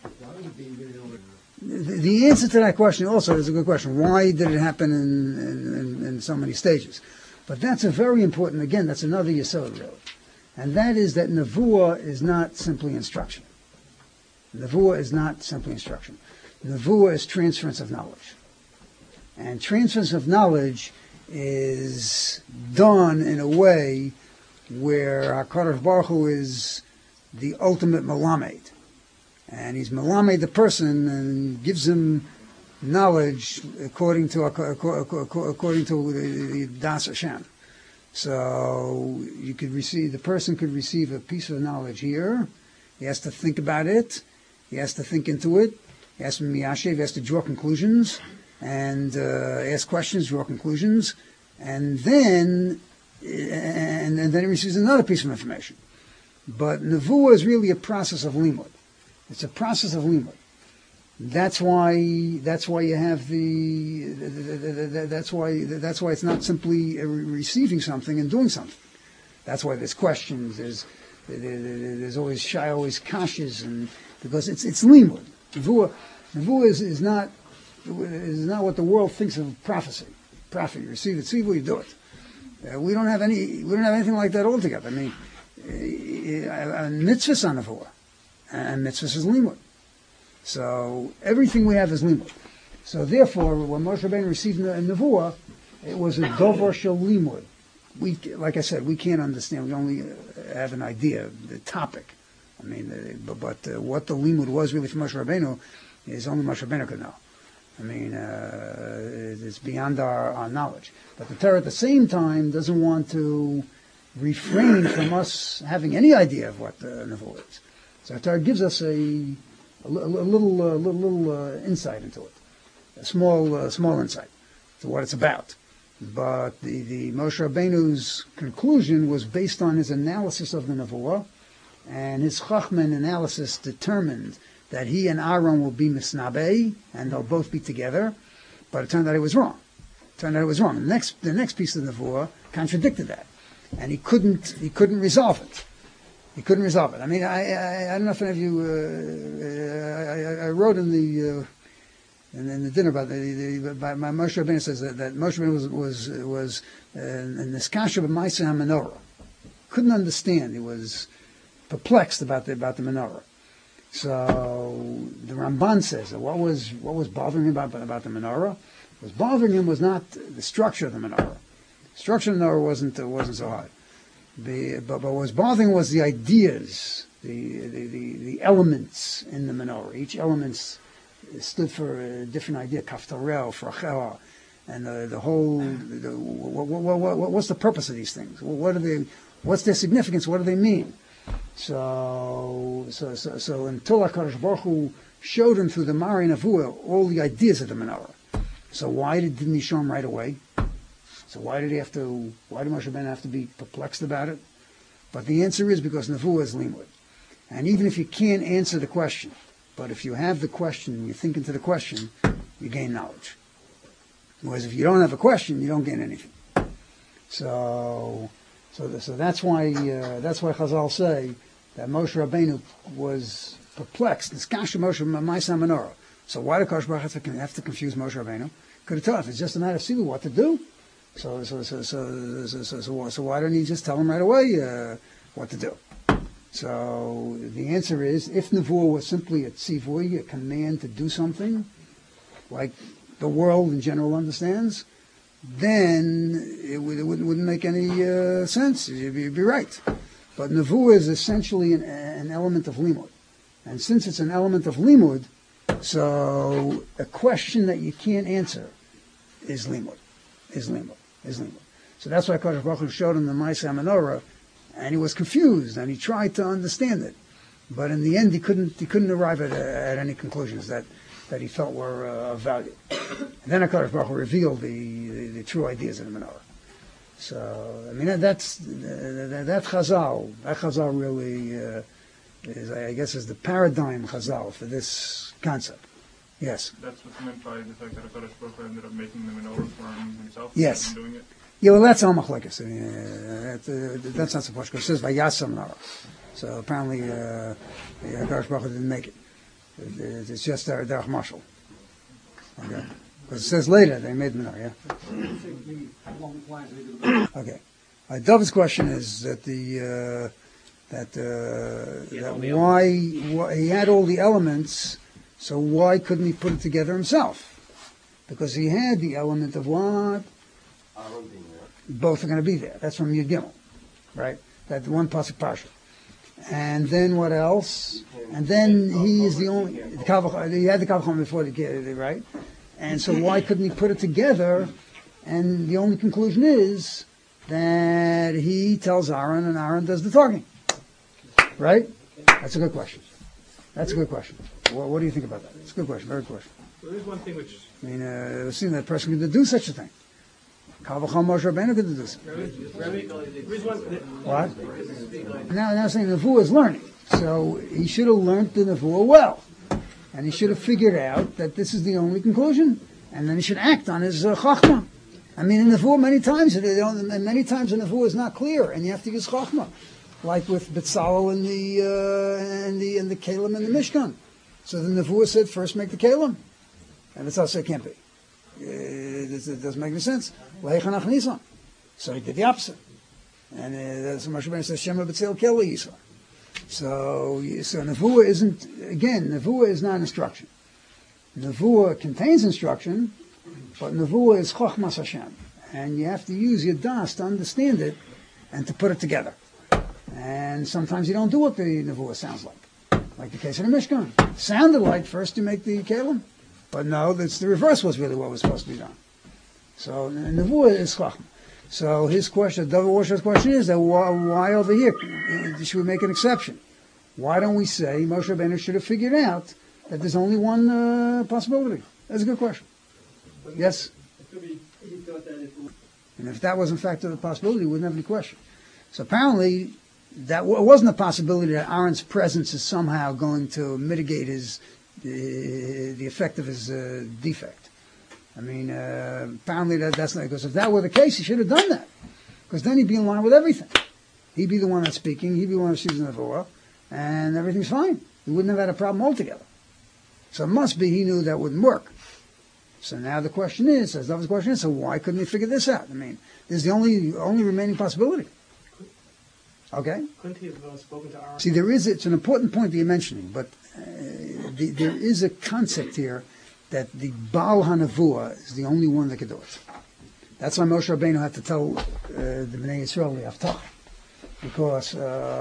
The answer to that question also is a good question. Why did it happen in so many stages? But that's a very important, again, that's another yesod really. And that is that Nevuah is not simply instruction. Nevuah is not simply instruction. Nevuah is transference of knowledge. And transference of knowledge is done in a way where HaKadosh Baruch Hu is the ultimate Melamed. And he's Melamed the person and gives him knowledge according to the Das Hashem. So the person could receive a piece of knowledge here. He has to think about it. He has to think into it. He has to miyashev. He has to draw conclusions and ask questions, draw conclusions, and then he receives another piece of information. But nevuah is really a process of limud. It's a process of limud. That's why you have that's why it's not simply receiving something and doing something. That's why there's questions. There's always kashas, and because it's limud. Nevuah is not what the world thinks of prophecy. Prophet, you receive it, see what you do it. We don't have anything like that altogether. I mean, mitzvahs on nevuah, and mitzvahs is limud. So everything we have is limud. So therefore, when Moshe Rabbeinu received the nevuah, it was a dover shel limud. We, like I said, we can't understand. We only have an idea, the topic. I mean, but what the limud was really from Moshe Rabbeinu is only Moshe Rabbeinu could know. I mean, it's beyond our knowledge. But the Torah at the same time doesn't want to refrain from us having any idea of what the nevuah is. So the Torah gives us a little insight into it, a small insight to what it's about. But the Moshe Rabbeinu's conclusion was based on his analysis of the nevuah, and his Chachman analysis determined that he and Aaron will be misnabei, and they'll both be together. But it turned out he was wrong. The next piece of the nevuah contradicted that, and he couldn't resolve it. He couldn't resolve it. I mean, I don't know if any of you. I wrote in the dinner about my Moshe Rabbeinu says that Moshe Rabbeinu was in this kasha b'maaseh menorah. Couldn't understand. He was perplexed about the menorah. So the Ramban says that what was bothering him about the menorah? What was bothering him was not the structure of the menorah. The structure of the menorah wasn't so hard. But what was bothering was the ideas, the elements in the menorah. Each element stood for a different idea. Kaftarel, frachel, and the whole. What's the purpose of these things? What are they? What's their significance? What do they mean? So until HaKadosh Baruch Hu showed him through the Mari Nevuah all the ideas of the menorah. So why didn't he show him right away? So why did Moshe Rabbeinu have to be perplexed about it? But the answer is because Nevuah is limud. And even if you can't answer the question, but if you have the question and you think into the question, you gain knowledge. Whereas if you don't have a question, you don't gain anything. So that's why Chazal say that Moshe Rabbeinu was perplexed. It's kasha Moshe Ma'aseh menorah. So why did Kadosh Baruch Hu have to confuse Moshe Rabbeinu? Could have told him it's just a matter of seeing what to do. So why don't he just tell him right away what to do? So the answer is, if Nevuah was simply a tzivui, a command to do something, like the world in general understands, then it wouldn't make any sense. You'd be right. But Nevuah is essentially an element of limud. And since it's an element of limud, so a question that you can't answer is limud. So that's why Kadosh Baruch Hu showed him the Ma'aseh menorah, and he was confused, and he tried to understand it. But in the end, he couldn't arrive at any conclusions that he felt were of value. And then HaKadosh Baruch Hu revealed the true ideas of the menorah. So, I mean, that's Chazal. That Chazal really is, I guess, is the paradigm Chazal for this concept. Yes? That's what's meant by the fact that HaKadosh Baruch Hu ended up making the menorah for himself? Yes. Doing it? Yeah, well, that's Al-Machlekes. That's not supposed to go. It says Vayasam menorah. So apparently, HaKadosh Baruch Hu didn't make it. It's just their marshal. Okay. Because it says later they made the menorah, yeah? Okay. David's question is that why he had all the elements, so why couldn't he put it together himself? Because he had the element of what? Both are going to be there. That's from Yud Gimel, right? That one pasuk parsha. And then what else? And then he is the only. He had the Kavachon before the right? And so why couldn't he put it together? And the only conclusion is that he tells Aaron, and Aaron does the talking. Right? That's a good question. What do you think about that? It's a good question. Very good question. So there's one thing which... I mean, it seems that person could do such a thing. Kavachon Moshe Rabbeinu could do something. What? Now I'm saying the Nevuah is learning. So he should have learned the Nevuah well. And he should have figured out that this is the only conclusion. And then he should act on his Chachma. I mean, in the Nevuah, many times the Nevuah is not clear, and you have to use Chachma. Like with Betzalel and the Kalim and the Mishkan. So the Nevuah said, first make the Kalim. And Betzalel said, it can't be. It doesn't make any sense. So he did the opposite. And Moshe Rabbeinu says, Shema B'Tzel Keli Yisrael. So Nevuah is not instruction. Nevuah contains instruction, but Nevuah is Chochmas Hashem. And you have to use your das to understand it and to put it together. And sometimes you don't do what the Nevuah sounds like the case of the Mishkan. Sounded like first you make the Kalim, but no, that's the reverse was really what was supposed to be done. So Nevuah is Chachma. So his question, David Washer's question is that why over here should we make an exception? Why don't we say Moshe Rabbeinu should have figured out that there's only one possibility? That's a good question. Yes? It could be, he thought that it was. And if that was in fact a possibility, we wouldn't have any question. So apparently, that wasn't a possibility that Aaron's presence is somehow going to mitigate the effect of his defect. I mean, apparently that's not, because if that were the case, he should have done that. Because then he'd be in line with everything. He'd be the one that's speaking, he'd be the one who sees the Nevuah, and everything's fine. He wouldn't have had a problem altogether. So it must be he knew that wouldn't work. So now the question is, so why couldn't he figure this out? I mean, this is the only remaining possibility. Okay? Couldn't he have spoken to Aaron? See, it's an important point that you're mentioning, but there is a concept here that the Baal HaNevuah is the only one that could do it. That's why Moshe Rabbeinu had to tell the Bnei Yisrael the Haftach. Because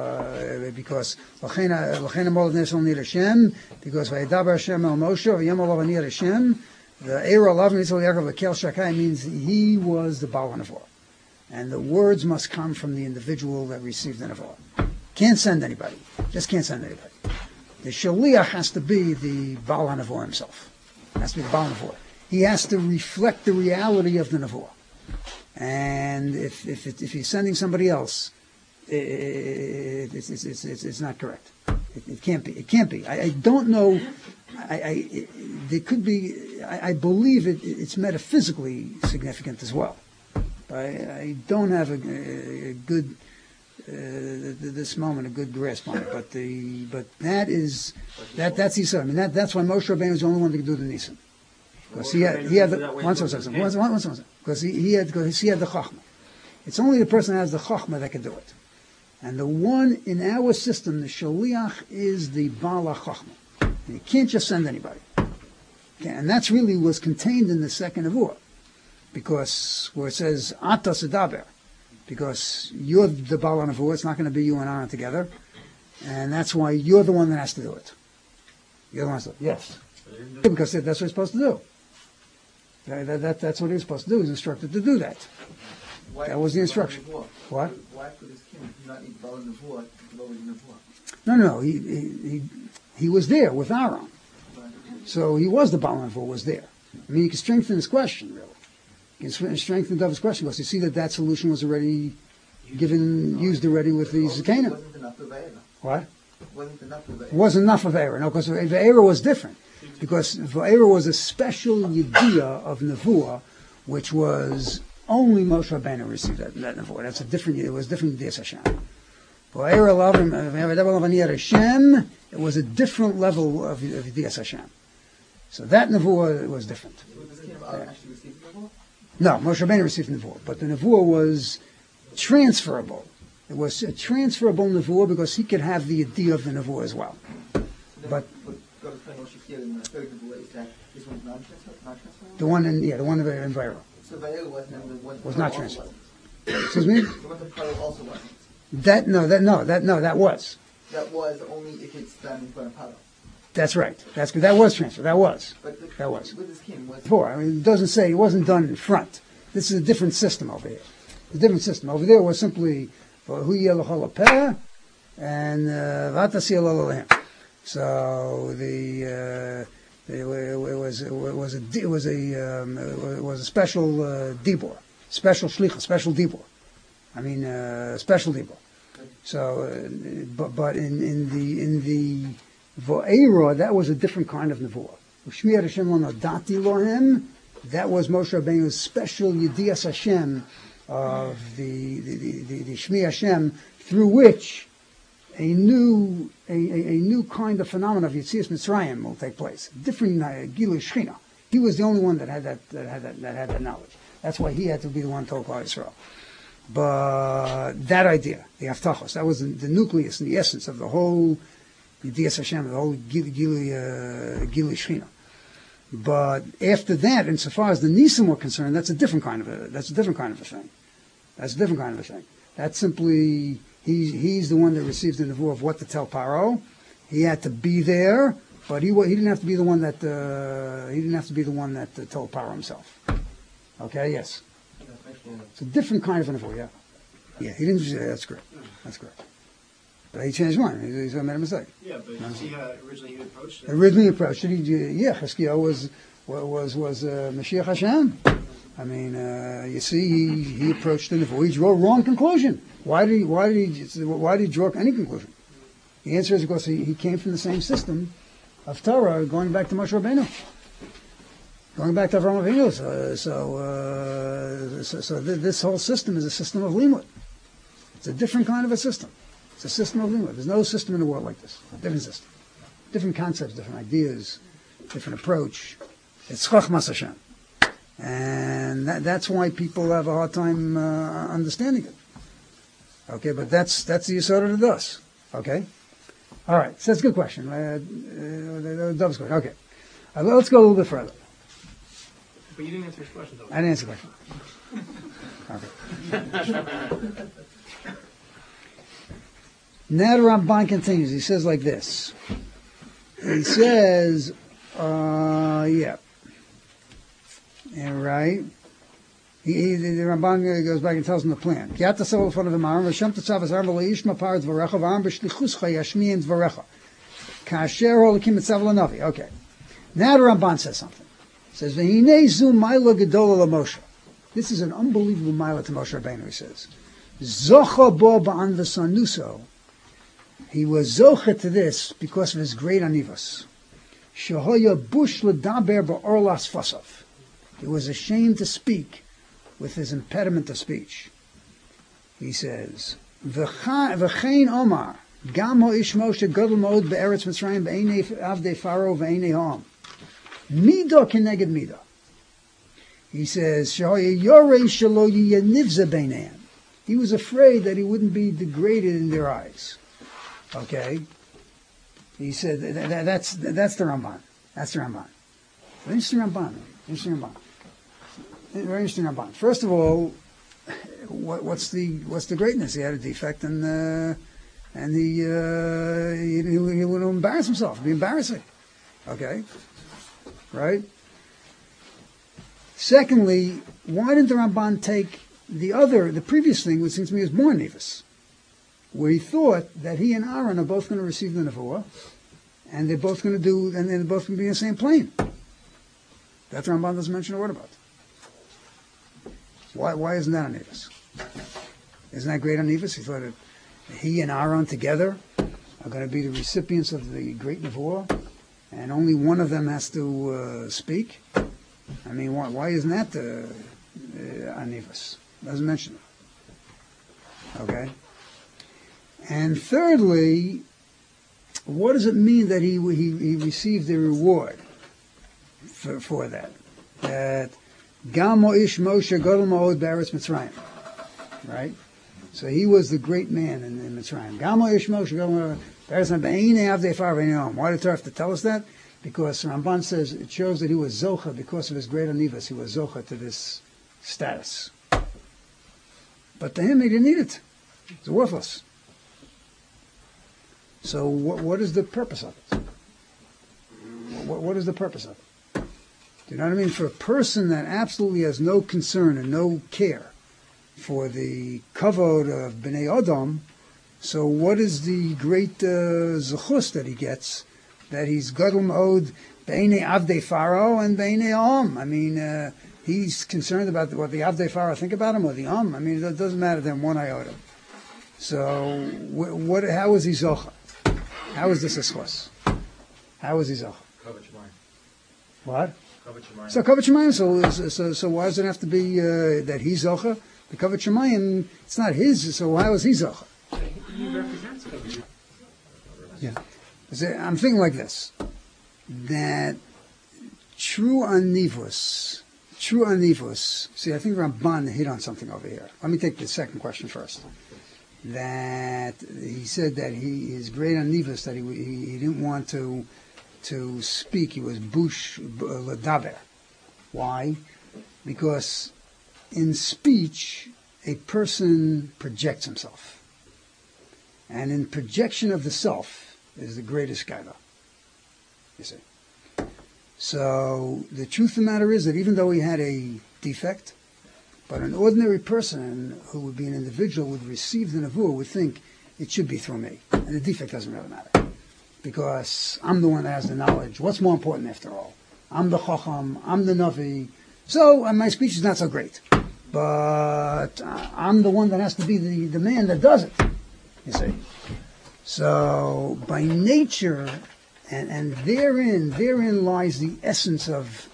L'chein Amol Nesel Nir Hashem, because Vayedaber Hashem El Moshe, V'yem Olav Nir Hashem, the Eira Olav Nitzel Yaakov L'kel Shakai means he was the Baal HaNevuah. And the words must come from the individual that received the Nevuah. Can't send anybody. Just can't send anybody. The Shaliach has to be the Baal HaNevuah himself. Has to be the Baal HaNevuah. He has to reflect the reality of the Nevuah. And if he's sending somebody else, it's not correct. It can't be. It can't be. I don't know. There could be. I believe it's metaphysically significant as well. I don't have a good this moment a good grasp on it, but that's Yisrael. I mean that's why Moshe Rabbeinu is the only one that can do the Nisan, because he had the because he had the Chachma. It's only the person that has the Chachma that can do it, and the one in our system, the Shaliach, is the Baal HaChachma. And you can't just send anybody, and that's really was contained in the second Nevuah. Because where it says Ata Sedaber, because you're the Baal HaNevuah, it's not going to be you and Aaron together, and that's why you're the one that has to do it. You're the one that has to do it. Yes, because that's what he's supposed to do. That's what he was supposed to do. He was instructed to do that. That was the instruction. What? Why could his king not eat Baal HaNevuah to lower the Nevuah? No. He was there with Aaron, so he was the Baal HaNevuah was there. I mean, you can strengthen his question really. You can strengthen David's question because you see that solution was already used already with the Zakena. Wasn't enough of Eira. What? Wasn't enough of Eira. Wasn't enough of Eira. No, because Eira was different. Because Eira was a special Yediyah of Nevuah, which was only Moshe Rabbeinu received that Nevuah. That's a different. It was different Yediyah Hashem. Eira Hashem. It was a different level of Yediyah Hashem. So that Nevuah was different. Actually received the Nevuah? No, Moshe Rabbeinu received the Nevuah, but the Nevuah was transferable. It was a transferable Nevuah because he could have the idea of the Nevuah as well. But God explained what she said in the third Nevuah is that this one's non-transferable? the one in Vaira So Vaira wasn't the one. was not transferable. Excuse me? The one that Paro also wasn't. That was. That was only if it's done in front of Paro. That's right. That was transferred. That was. But That was. with his king was Before. I mean, it doesn't say it wasn't done in front. This is a different system over here. A different system. Over there was simply Hu Yelachol Peh and Vatas Yelachol. So it was a special dibor, special shlicha, special dibor. I mean, special dibor. So, but in the Va'era, that was a different kind of nevuah. Shmiyat Hashem lo nodati lohem. That was Moshe Rabbeinu's special Yediyas Hashem of the Shmi Hashem, through which a new kind of phenomenon of Yetzias Mitzrayim will take place. Different Gilui Shechina. He was the only one that had that knowledge. That's why he had to be the one to tell Klal Yisrael. But that idea, the Haftachos, that was the nucleus and the essence of the whole Yediyas Hashem, the whole Gilui Shechina. But after that, insofar as the Nisim were concerned, that's a different kind of a thing. That's simply he's the one that received the nevuah of what to tell Paro. He had to be there, but he didn't have to be the one that told Paro himself. Okay, yes. It's a different kind of a nevuah. Yeah, yeah. He didn't. Yeah, that's correct. But he changed his mind. He's made a mistake. Yeah, but you see how originally he approached it? Chizkiyahu was Mashiach Hashem. I mean, you see, he approached the nevuah. He drew a wrong conclusion. Why did he draw any conclusion? The answer is because he came from the same system of Torah, going back to Moshe Rabbeinu, going back to Avraham Avinu. So this whole system is a system of limud. It's a different kind of a system. It's a system of limud. There's no system in the world like this. A different system, different concepts, different ideas, different approach. It's Chachmas Hashem. And that's why people have a hard time understanding it. Okay, but that's the Yisod of the Das. Okay? All right, so that's a good question. Dove's question. Okay. Let's go a little bit further. But you didn't answer his question, though. I didn't answer the question. Okay. Now the Ramban continues. He says like this. He says, yeah. And right. The Ramban goes back and tells him the plan. Now the Ramban says something. He says, this is an unbelievable mila to Moshe Rabbeinu, he says. He was zocha to this because of his great anivos. He was ashamed to speak with his impediment of speech. He says, V'chein Omar, Gam ho'ish Moshe gadol ma'od be'eretz Mitzrayim be'enei avdei Faro ve'enei ha'am. Midah keneged midah. He says, Shehoye yorei shelo yiyanivze beineim. He was afraid that he wouldn't be degraded in their eyes. Okay? He said, that's the Ramban. That's the Ramban. Very interesting Ramban. Very interesting Ramban. First of all, what's the greatness? He had a defect, and he would embarrass himself. It'd be embarrassing. Okay, right? Secondly, why didn't the Ramban take the previous thing, which seems to me is more nevus, where he thought that he and Aaron are both going to receive the nevuah, and they're both going to be in the same plane. That the Ramban doesn't mention a word about. Why isn't that anivus? Isn't that great anivus? He thought that he and Aaron together are going to be the recipients of the great nevuah, and only one of them has to speak. I mean, why isn't that anivus? Doesn't mention it. Okay. And thirdly, what does it mean that he received the reward for that? That Gamo ish Moshe gadol ma'od be'eretz Mitzrayim, right? So he was the great man in Mitzrayim. Gamo ish Moshe gadol ma'od be'eretz Mitzrayim be'enei avdei Faro ve'enei ha'am. Why did the Torah have to tell us that? Because Ramban says it shows that he was zocha because of his great anivas. He was zocha to this status. But to him, he didn't need it. It's worthless. So what is the purpose of it? What is the purpose of it? Do you know what I mean? For a person that absolutely has no concern and no care for the kavod of Bnei Adam, so what is the great zechus that he gets? That he's gadol ma'od b'einei avdei Faro and b'einei Am. I mean, he's concerned about what the avdei Faro think about him or the Am. I mean, it doesn't matter to him one iota. So how is he zocha? How is this a schos? How is he zocha? What? So Kavod Shemayim. So why does it have to be that he's zocha? The Kavod Shemayim, it's not his. So how is he zocha? He represents Kavod. Yeah. I'm thinking like this, that true anivus, see, I think Ramban hit on something over here. Let me take the second question first. That he said that his great anivus, that he didn't want to to speak. He was bush ledaber. Why? Because in speech, a person projects himself. And in projection of the self is the greatest gaiva, you see. So the truth of the matter is that even though he had a defect, but an ordinary person who would be an individual would receive the nevuah would think it should be through me. And the defect doesn't really matter. Because I'm the one that has the knowledge. What's more important after all? I'm the chacham, I'm the navi. So my speech is not so great. But I'm the one that has to be the man that does it, you see. So by nature, and therein lies the essence of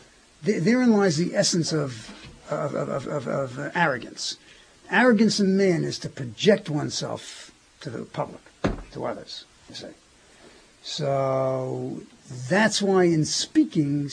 arrogance. Arrogance in man is to project oneself to the public, to others, you see. So that's why in speaking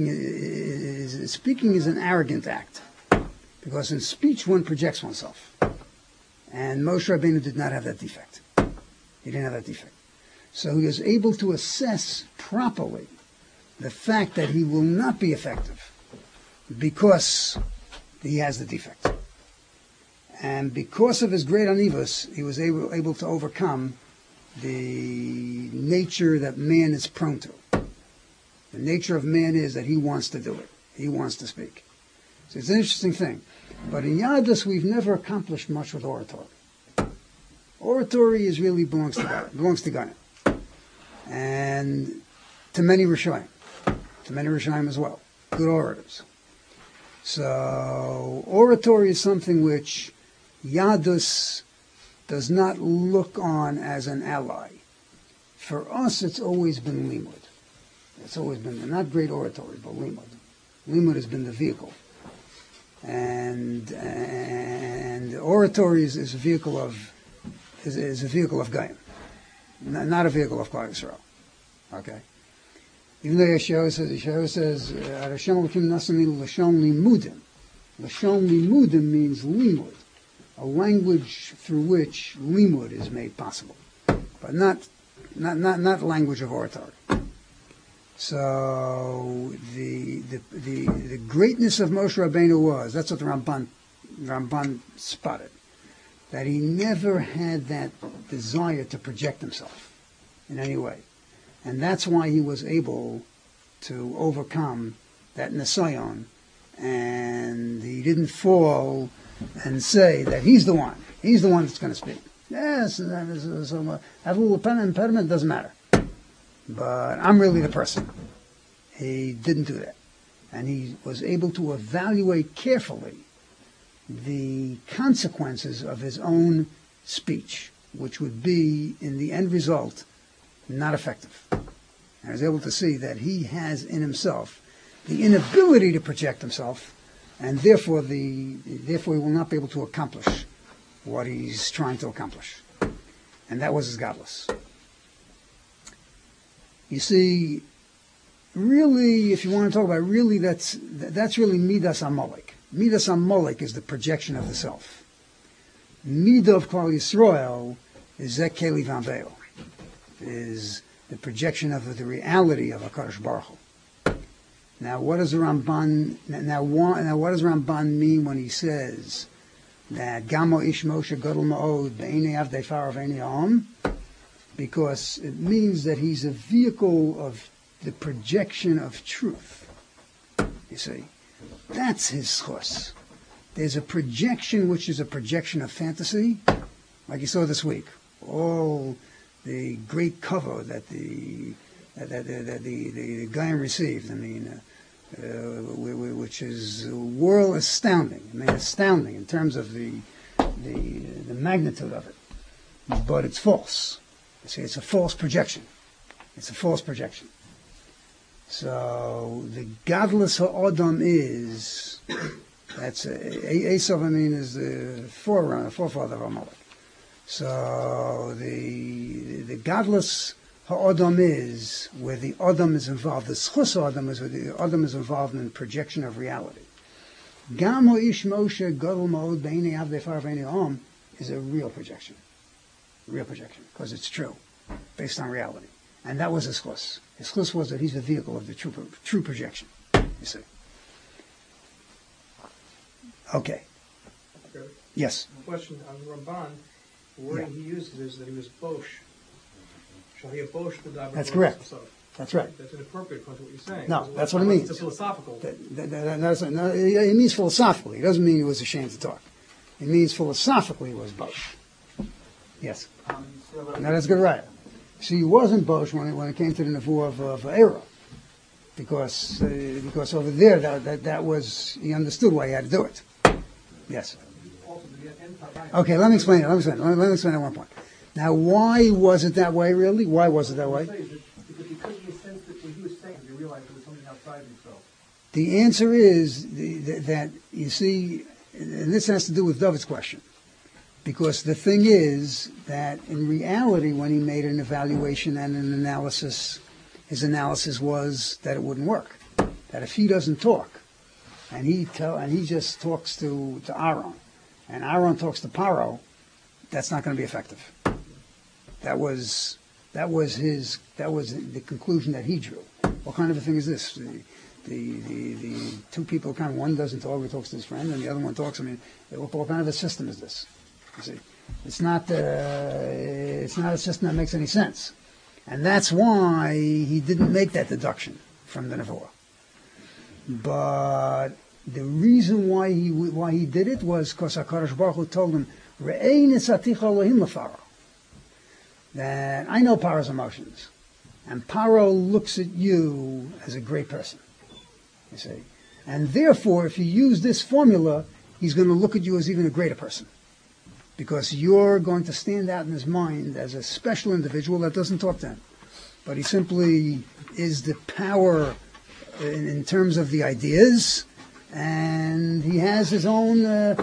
is an arrogant act, because in speech one projects oneself, and Moshe Rabbeinu did not have that defect. He didn't have that defect, so he was able to assess properly the fact that he will not be effective because he has the defect, and because of his great anivus, he was able to overcome the nature that man is prone to. The nature of man is that he wants to do it. He wants to speak. So it's an interesting thing. But in Yadus, we've never accomplished much with oratory. Oratory really belongs to God. Belongs to God. And to many Rishonim. To many Rishonim as well. Good orators. So oratory is something which Yadus does not look on as an ally. For us, it's always been limud. It's always been, not great oratory, but limud. Limud has been the vehicle. And oratory is a vehicle of Gayim, not a vehicle of Klal Yisrael. Okay? Even though Yeshayahu says, Hashem Elokim nasani l'shon limudim. L'shon limudim means limud, a language through which limud is made possible, but not language of oratory. So the greatness of Moshe Rabbeinu was, that's what the Ramban spotted, that he never had that desire to project himself in any way. And that's why he was able to overcome that Nisayon, and he didn't fall and say that he's the one that's going to speak. Yes, have a little impediment, doesn't matter. But I'm really the person. He didn't do that. And he was able to evaluate carefully the consequences of his own speech, which would be, in the end result, not effective. And I was able to see that he has in himself the inability to project himself, and therefore he will not be able to accomplish what he's trying to accomplish. And that was his godless. You see, really, if you want to talk about really, that's really Midas Amalek. Midas Amalek is the projection of the self. Midah of Klal Yisrael is Zek Keli Vambeo, is the projection of the reality of HaKadosh Baruch Hu. Now, what does Ramban mean when he says that Gamo Ish Moshe Gadol Ma'od Be'enei Avdei Farav Einei Ha'am? Because it means that he's a vehicle of the projection of truth. You see, that's his schus. There's a projection which is a projection of fantasy, like you saw this week. All the great cover that the guy received. I mean, which is world astounding. I mean, astounding in terms of the magnitude of it. But it's false. You see, it's a false projection. It's a false projection. So the godless ha'adam is, that's Esav, I mean, is the forefather of Amalek. So the godless ha'adam is where the adam is involved. The schus adam is where the adam is involved in the projection of reality. Gam ish Moshe gadol ma'od b'einei avdei farav einei ha'am is a real projection. Real projection, because it's true, based on reality. And that was his chus. His chus was that he's the vehicle of the true projection, you see. Okay. Okay. Yes. Question on Ramban, the wording he uses is that he was Bosh. Shall he have Bosh the Dabar? That's correct. That's right. That's inappropriate according to what you're saying. No, Because that's what it means. It's a philosophical. No, it means philosophically. It doesn't mean he was ashamed to talk. It means philosophically he was Bosh. Yes. Now that's good, right? See, he wasn't Bosh when it came to the nevuah of Era, because over there that was, he understood why he had to do it. Yes. Okay, let me explain it. Let me explain it at one point. Now, why was it that way? Really, why was it that way? Because he sensed that when he was saying, he realized there was something outside himself. The answer is that you see, and this has to do with David's question. Because the thing is that in reality, when he made an evaluation and an analysis, his analysis was that it wouldn't work. That if he doesn't talk, and he just talks to Aaron, and Aaron talks to Paro, that's not going to be effective. That was the conclusion that he drew. What kind of a thing is this? The two people one doesn't talk, he talks to his friend, and the other one talks. I mean, what kind of a system is this? You see, it's not a system that makes any sense, and that's why he didn't make that deduction from the nevuah. But the reason why he did it was because HaKadosh Baruch Hu told him, "Re'ei nitzaticha Elohim leFaro," that I know Paro's emotions, and Paro looks at you as a great person. You see, and therefore, if you use this formula, he's going to look at you as even a greater person. Because you're going to stand out in his mind as a special individual that doesn't talk to him. But he simply is the power in terms of the ideas, and he has his own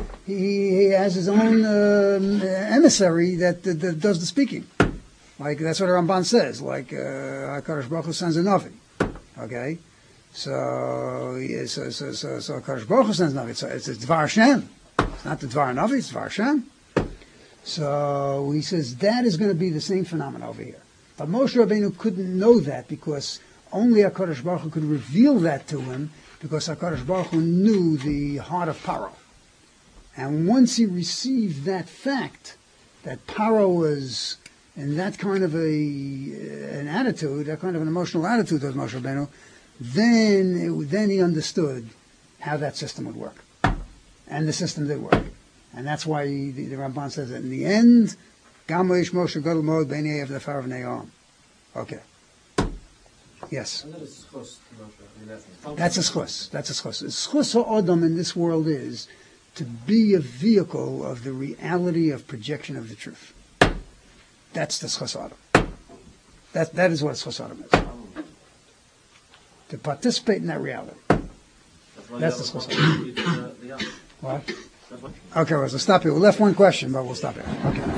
emissary that does the speaking. Like, that's what Ramban says, like HaKadosh Baruch Hu sends a Navi. Okay? So HaKadosh Baruch Hu sends a Navi. It's Dvar Hashem. It's not the Dvar Navi, it's Dvar Hashem. So he says that is going to be the same phenomenon over here. But Moshe Rabbeinu couldn't know that because only HaKadosh Baruch Hu could reveal that to him, because HaKadosh Baruch Hu knew the heart of Paro. And once he received that fact, that Paro was in that kind of an attitude, that kind of an emotional attitude towards Moshe Rabbeinu, then he understood how that system would work. And the system did work. And that's why the Ramban says that in the end, Gam Moshe Gadol Mod Beinei of the Pharaoh of Ne'am. Okay. Yes. That's a schus. That's a schus. The schus ha'odam in this world is to be a vehicle of the reality of projection of the truth. That's the schus ha'odam. That is what schus ha'odam is. To participate in that reality. That's the schus ha'odam. What? Okay, well, so stop here. We left one question, but we'll stop here. Okay.